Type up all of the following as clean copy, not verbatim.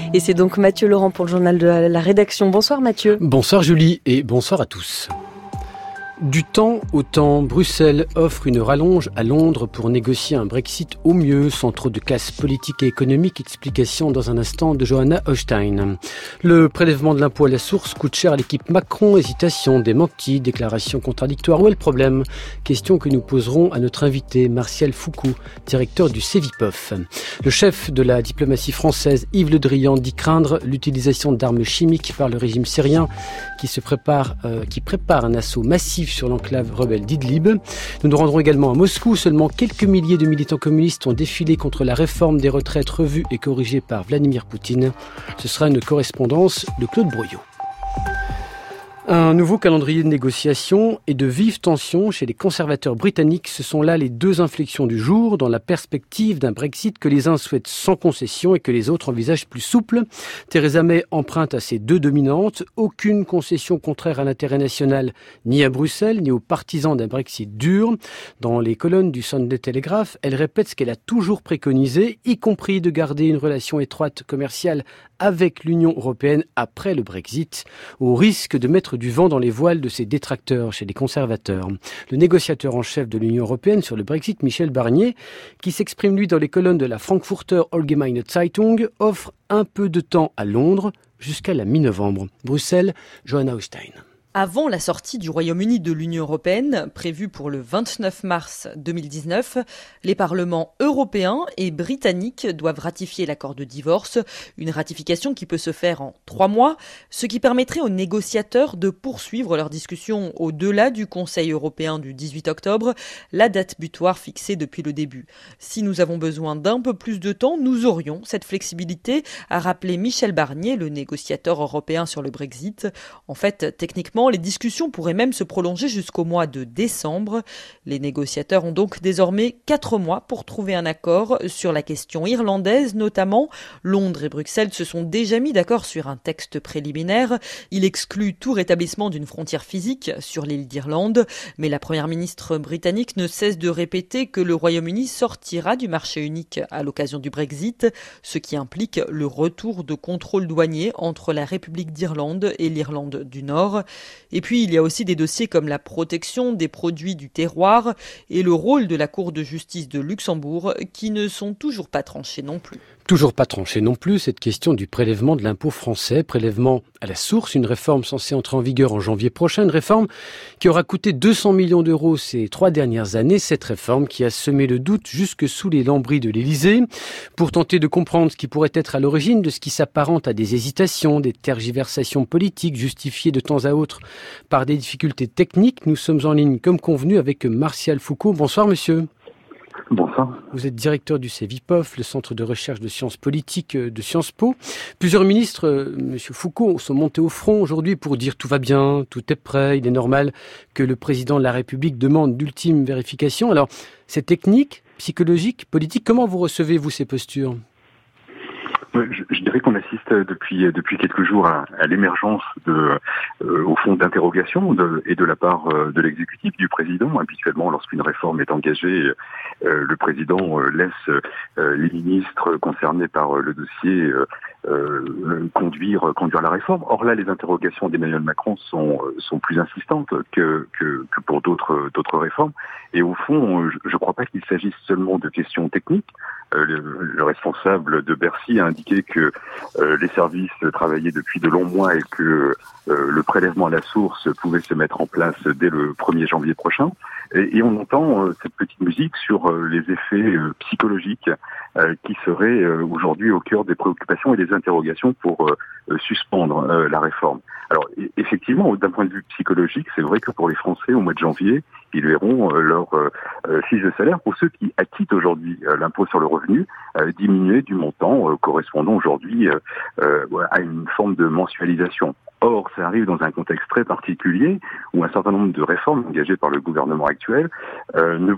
Et c'est donc Mathieu Laurent pour le journal de la rédaction. Bonsoir Mathieu. Bonsoir Julie et bonsoir à tous. Du temps au temps, Bruxelles offre une rallonge à Londres pour négocier un Brexit au mieux, sans trop de casse politique et économique. Explication dans un instant de Johanna Holstein. Le prélèvement de l'impôt à la source coûte cher à l'équipe Macron. Hésitation, démenti, déclaration contradictoire. Où est le problème ? Question que nous poserons à notre invité Martial Foucault, directeur du CEVIPOF. Le chef de la diplomatie française, Yves Le Drian, dit craindre l'utilisation d'armes chimiques par le régime syrien qui prépare un assaut massif sur l'enclave rebelle d'Idlib. Nous nous rendrons également à Moscou. Seulement quelques milliers de militants communistes ont défilé contre la réforme des retraites revue et corrigée par Vladimir Poutine. Ce sera une correspondance de Claude Brouillot. Un nouveau calendrier de négociation et de vives tensions chez les conservateurs britanniques. Ce sont là les deux inflexions du jour dans la perspective d'un Brexit que les uns souhaitent sans concession et que les autres envisagent plus souple. Theresa May emprunte à ses deux dominantes. Aucune concession contraire à l'intérêt national, ni à Bruxelles, ni aux partisans d'un Brexit dur. Dans les colonnes du Sunday Telegraph, elle répète ce qu'elle a toujours préconisé, y compris de garder une relation étroite commerciale avec l'Union européenne après le Brexit, au risque de mettre du vent dans les voiles de ses détracteurs chez les conservateurs. Le négociateur en chef de l'Union européenne sur le Brexit, Michel Barnier, qui s'exprime lui dans les colonnes de la Frankfurter Allgemeine Zeitung, offre un peu de temps à Londres jusqu'à la mi-novembre. Bruxelles, Johanna Holstein. Avant la sortie du Royaume-Uni de l'Union européenne, prévue pour le 29 mars 2019, les parlements européens et britanniques doivent ratifier l'accord de divorce, une ratification qui peut se faire en 3 mois, ce qui permettrait aux négociateurs de poursuivre leurs discussions au-delà du Conseil européen du 18 octobre, la date butoir fixée depuis le début. Si nous avons besoin d'un peu plus de temps, nous aurions cette flexibilité, a rappelé Michel Barnier, le négociateur européen sur le Brexit. En fait, techniquement, les discussions pourraient même se prolonger jusqu'au mois de décembre. Les négociateurs ont donc désormais 4 mois pour trouver un accord sur la question irlandaise notamment. Londres et Bruxelles se sont déjà mis d'accord sur un texte préliminaire. Il exclut tout rétablissement d'une frontière physique sur l'île d'Irlande. Mais la première ministre britannique ne cesse de répéter que le Royaume-Uni sortira du marché unique à l'occasion du Brexit, ce qui implique le retour de contrôles douaniers entre la République d'Irlande et l'Irlande du Nord. Et puis, il y a aussi des dossiers comme la protection des produits du terroir et le rôle de la Cour de justice de Luxembourg qui ne sont toujours pas tranchés non plus. Toujours pas tranché non plus cette question du prélèvement de l'impôt français, prélèvement à la source, une réforme censée entrer en vigueur en janvier prochain, une réforme qui aura coûté 200 millions d'euros ces 3 dernières années, cette réforme qui a semé le doute jusque sous les lambris de l'Élysée. Pour tenter de comprendre ce qui pourrait être à l'origine de ce qui s'apparente à des hésitations, des tergiversations politiques justifiées de temps à autre par des difficultés techniques, nous sommes en ligne comme convenu avec Martial Foucault. Bonsoir monsieur. Bonsoir. Vous êtes directeur du CEVIPOF, le centre de recherche de sciences politiques de Sciences Po. Plusieurs ministres, monsieur Foucault, sont montés au front aujourd'hui pour dire tout va bien, tout est prêt, il est normal que le président de la République demande d'ultimes vérifications. Alors, c'est technique, psychologique, politique, comment vous recevez-vous ces postures ? Je dirais qu'on assiste depuis quelques jours à l'émergence au fond d'interrogations et de la part de l'exécutif, du président. Habituellement, lorsqu'une réforme est engagée, le président laisse les ministres concernés par le dossier conduire la réforme. Or là, les interrogations d'Emmanuel Macron sont plus insistantes que pour d'autres réformes. Et au fond, je ne crois pas qu'il s'agisse seulement de questions techniques. Le responsable de Bercy a indiqué que les services travaillaient depuis de longs mois et que le prélèvement à la source pouvait se mettre en place dès le 1er janvier prochain. Et on entend cette petite musique sur les effets psychologiques qui seraient aujourd'hui au cœur des préoccupations et des interrogations pour suspendre la réforme. Alors effectivement, d'un point de vue psychologique, c'est vrai que pour les Français, au mois de janvier, ils verront leur fiche de salaire, pour ceux qui acquittent aujourd'hui l'impôt sur le revenu, diminuer du montant correspondant aujourd'hui à une forme de mensualisation. Or, ça arrive dans un contexte très particulier où un certain nombre de réformes engagées par le gouvernement actuel ne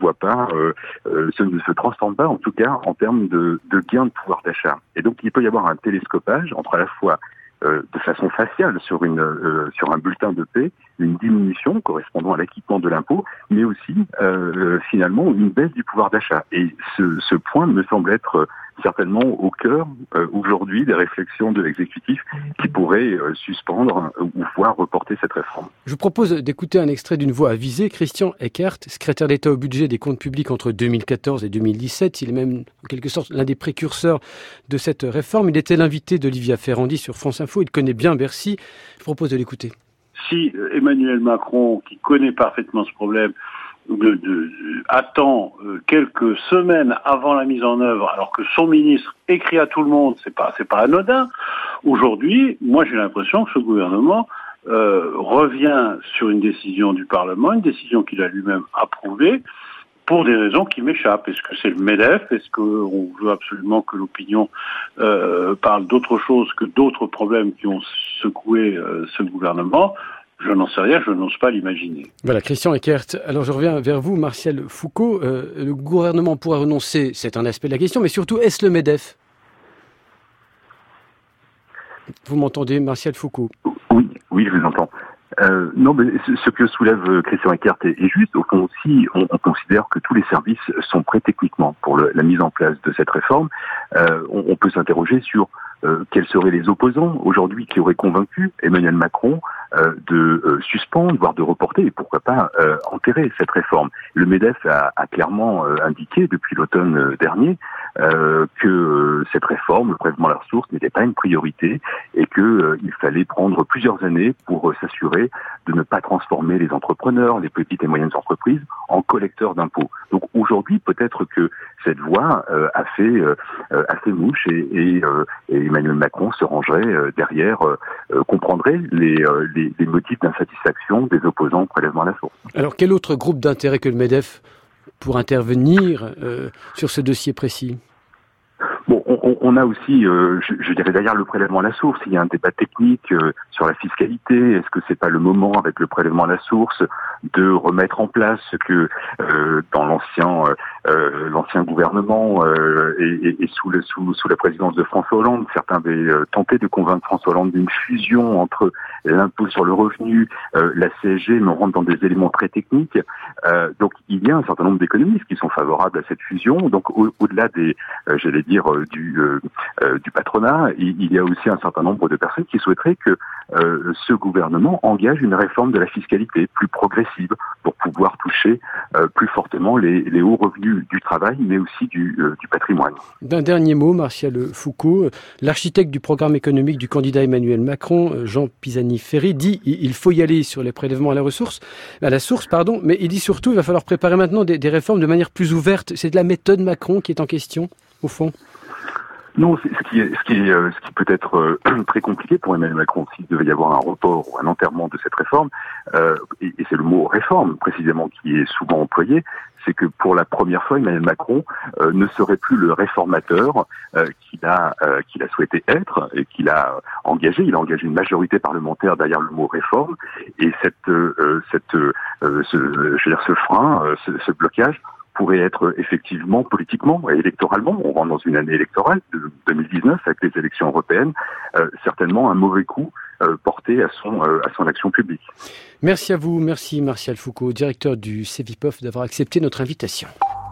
se transforment pas, en tout cas, en termes de gains de pouvoir d'achat. Et donc, il peut y avoir un télescopage entre à la fois de façon faciale sur un bulletin de paie, une diminution correspondant à l'acquittement de l'impôt, mais aussi finalement une baisse du pouvoir d'achat. Et ce point me semble être certainement au cœur aujourd'hui des réflexions de l'exécutif qui pourrait suspendre ou voire reporter cette réforme. Je vous propose d'écouter un extrait d'une voix avisée. Christian Eckert, secrétaire d'État au budget des comptes publics entre 2014 et 2017. Il est même en quelque sorte l'un des précurseurs de cette réforme. Il était l'invité d'Olivia Ferrandi sur France Info. Il connaît bien Bercy. Je vous propose de l'écouter. Si Emmanuel Macron, qui connaît parfaitement ce problème, attend quelques semaines avant la mise en œuvre, alors que son ministre écrit à tout le monde, c'est pas anodin. Aujourd'hui, moi j'ai l'impression que ce gouvernement revient sur une décision du Parlement, une décision qu'il a lui-même approuvée, pour des raisons qui m'échappent. Est-ce que c'est le MEDEF ? Est-ce qu'on veut absolument que l'opinion parle d'autre chose que d'autres problèmes qui ont secoué ce gouvernement ? Je n'en sais rien, je n'ose pas l'imaginer. Voilà, Christian Eckert. Alors je reviens vers vous, Martial Foucault. Le gouvernement pourrait renoncer, c'est un aspect de la question, mais surtout, est-ce le MEDEF ? Vous m'entendez, Martial Foucault ? Oui, je vous entends. Non, mais ce que soulève Christian Eckert est juste. Au fond aussi, on considère que tous les services sont prêts techniquement pour la mise en place de cette réforme. On peut s'interroger sur quels seraient les opposants aujourd'hui qui auraient convaincu Emmanuel Macron de suspendre, voire de reporter, et pourquoi pas enterrer cette réforme. Le MEDEF a clairement indiqué depuis l'automne dernier que cette réforme, le prélèvement à la ressource, n'était pas une priorité et qu'il fallait prendre plusieurs années pour s'assurer de ne pas transformer les entrepreneurs, les petites et moyennes entreprises, en collecteurs d'impôts. Donc aujourd'hui, peut-être que cette voie a fait mouche et Emmanuel Macron se rangerait derrière, comprendrait les motifs d'insatisfaction des opposants au prélèvement à la source. Alors quel autre groupe d'intérêt que le MEDEF pour intervenir sur ce dossier précis ? Bon, on a aussi, je dirais derrière le prélèvement à la source, il y a un débat technique sur la fiscalité. Est-ce que c'est pas le moment, avec le prélèvement à la source, de remettre en place ce que dans l'ancien gouvernement et sous la présidence de François Hollande, certains avaient tenté de convaincre François Hollande d'une fusion entre l'impôt sur le revenu, la CSG, mais on rentre dans des éléments très techniques. Donc il y a un certain nombre d'économistes qui sont favorables à cette fusion. Donc au-delà des, j'allais dire, du patronat, il y a aussi un certain nombre de personnes qui souhaiteraient que ce gouvernement engage une réforme de la fiscalité plus progressive pour pouvoir toucher plus fortement les hauts revenus du travail, mais aussi du patrimoine. D'un dernier mot, Martial Foucault, l'architecte du programme économique du candidat Emmanuel Macron, Jean Pisani-Ferry, dit il faut y aller sur les prélèvements à la source, mais il dit surtout il va falloir préparer maintenant des réformes de manière plus ouverte. C'est de la méthode Macron qui est en question, au fond ? Non, ce qui peut être très compliqué pour Emmanuel Macron s'il devait y avoir un report ou un enterrement de cette réforme, et c'est le mot réforme précisément qui est souvent employé, c'est que pour la première fois, Emmanuel Macron ne serait plus le réformateur qu'il a souhaité être et qu'il a engagé. Il a engagé une majorité parlementaire derrière le mot réforme, et ce frein, ce blocage pourrait être effectivement politiquement et électoralement, on rentre dans une année électorale de 2019 avec les élections européennes, certainement un mauvais coup porté à son action publique. Merci à vous, merci Martial Foucault, directeur du CEVIPOF, d'avoir accepté notre invitation.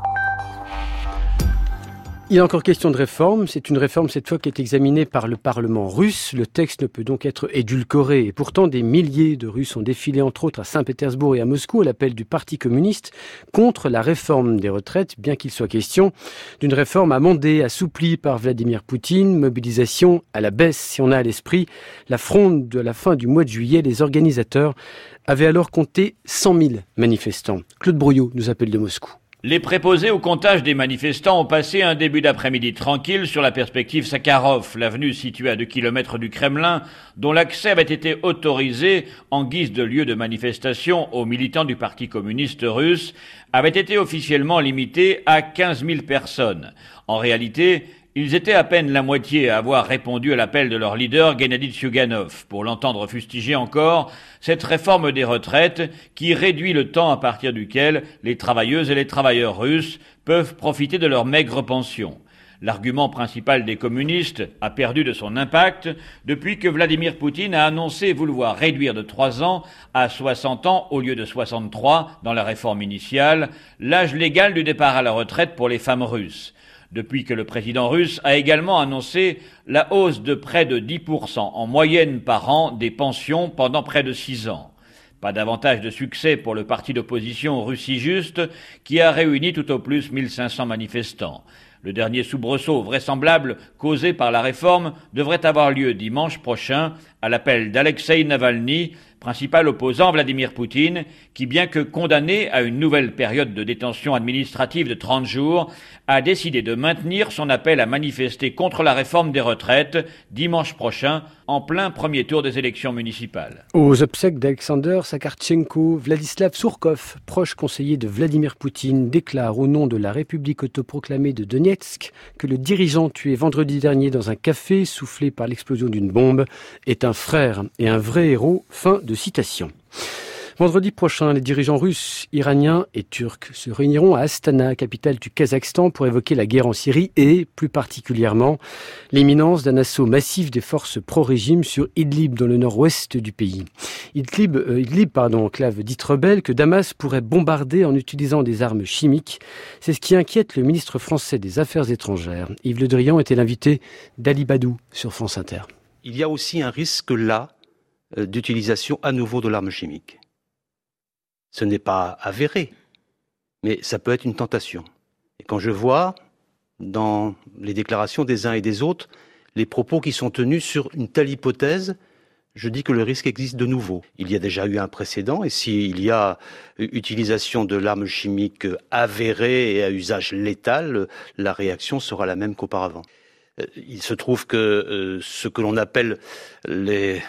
Il y a encore question de réforme. C'est une réforme cette fois qui est examinée par le Parlement russe. Le texte ne peut donc être édulcoré. Et pourtant, des milliers de Russes ont défilé entre autres à Saint-Pétersbourg et à Moscou à l'appel du Parti communiste contre la réforme des retraites, bien qu'il soit question d'une réforme amendée, assouplie par Vladimir Poutine. Mobilisation à la baisse, si on a à l'esprit la fronde de la fin du mois de juillet. Les organisateurs avaient alors compté 100 000 manifestants. Claude Brouillot nous appelle de Moscou. Les préposés au comptage des manifestants ont passé un début d'après-midi tranquille sur la perspective Sakharov, l'avenue située à 2 km du Kremlin, dont l'accès avait été autorisé en guise de lieu de manifestation aux militants du Parti communiste russe, avait été officiellement limité à 15 000 personnes. En réalité, ils étaient à peine la moitié à avoir répondu à l'appel de leur leader, Gennady Tsyuganov, pour l'entendre fustiger encore cette réforme des retraites qui réduit le temps à partir duquel les travailleuses et les travailleurs russes peuvent profiter de leur maigre pension. L'argument principal des communistes a perdu de son impact depuis que Vladimir Poutine a annoncé vouloir réduire de 3 ans à 60 ans au lieu de 63 dans la réforme initiale, l'âge légal du départ à la retraite pour les femmes russes. depuis que le président russe a également annoncé la hausse de près de 10% en moyenne par an des pensions pendant près de 6 ans. Pas davantage de succès pour le parti d'opposition Russie Juste, qui a réuni tout au plus 1500 manifestants. Le dernier soubresaut vraisemblable causé par la réforme devrait avoir lieu dimanche prochain à l'appel d'Alexeï Navalny, principal opposant Vladimir Poutine, qui, bien que condamné à une nouvelle période de détention administrative de 30 jours, a décidé de maintenir son appel à manifester contre la réforme des retraites dimanche prochain, en plein premier tour des élections municipales. Aux obsèques d'Alexander Sakartchenko, Vladislav Surkov, proche conseiller de Vladimir Poutine, déclare au nom de la République autoproclamée de Donetsk que le dirigeant tué vendredi dernier dans un café soufflé par l'explosion d'une bombe est un frère et un vrai héros. Fin de citation. Vendredi prochain, les dirigeants russes, iraniens et turcs se réuniront à Astana, capitale du Kazakhstan, pour évoquer la guerre en Syrie et, plus particulièrement, l'imminence d'un assaut massif des forces pro-régime sur Idlib, dans le nord-ouest du pays. Idlib, enclave dite rebelle, que Damas pourrait bombarder en utilisant des armes chimiques. C'est ce qui inquiète le ministre français des Affaires étrangères. Yves Le Drian était l'invité d'Ali Badou sur France Inter. Il y a aussi un risque là d'utilisation à nouveau de l'arme chimique. Ce n'est pas avéré, mais ça peut être une tentation. Et quand je vois, dans les déclarations des uns et des autres, les propos qui sont tenus sur une telle hypothèse, je dis que le risque existe de nouveau. Il y a déjà eu un précédent, et s'il y a utilisation de l'arme chimique avérée et à usage létal, la réaction sera la même qu'auparavant. Il se trouve que ce que l'on appelle le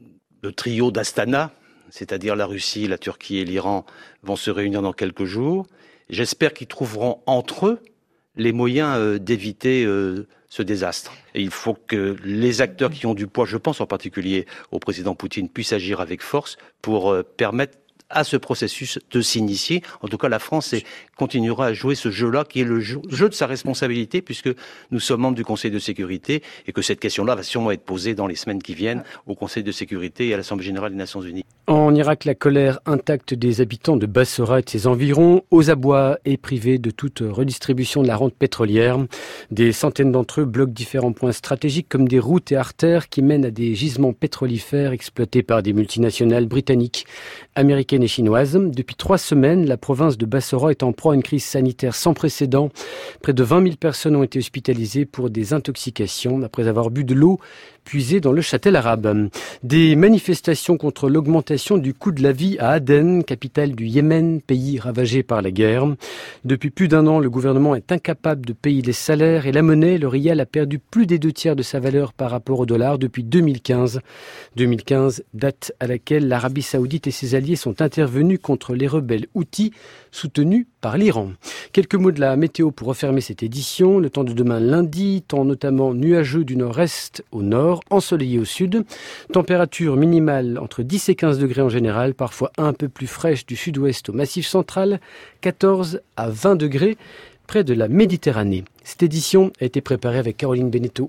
trio d'Astana, c'est-à-dire la Russie, la Turquie et l'Iran, vont se réunir dans quelques jours. J'espère qu'ils trouveront entre eux les moyens d'éviter ce désastre. Et il faut que les acteurs qui ont du poids, je pense en particulier au président Poutine, puissent agir avec force pour permettre à ce processus de s'initier. En tout cas, la France continuera à jouer ce jeu-là, qui est le jeu de sa responsabilité, puisque nous sommes membres du Conseil de sécurité et que cette question-là va sûrement être posée dans les semaines qui viennent au Conseil de sécurité et à l'Assemblée générale des Nations unies. En Irak, la colère intacte des habitants de Bassora et de ses environs, aux abois et privés de toute redistribution de la rente pétrolière. Des centaines d'entre eux bloquent différents points stratégiques comme des routes et artères qui mènent à des gisements pétrolifères exploités par des multinationales britanniques, américaines et chinoises. Depuis 3 semaines, la province de Bassora est en proie à une crise sanitaire sans précédent. Près de 20 000 personnes ont été hospitalisées pour des intoxications après avoir bu de l'eau puisée dans le châtel arabe. Des manifestations contre l'augmentation du coût de la vie à Aden, capitale du Yémen, pays ravagé par la guerre. Depuis plus d'1 an, le gouvernement est incapable de payer les salaires et la monnaie, le rial, a perdu plus des 2/3 de sa valeur par rapport au dollar depuis 2015. 2015, date à laquelle l'Arabie saoudite et ses alliés sont intervenus contre les rebelles houthis soutenus par l'Iran. Quelques mots de la météo pour refermer cette édition. Le temps de demain lundi, temps notamment nuageux du nord-est au nord, ensoleillé au sud. Température minimale entre 10 et 15 degrés en général, parfois un peu plus fraîche du sud-ouest au Massif central, 14 à 20 degrés près de la Méditerranée. Cette édition a été préparée avec Caroline Beneteau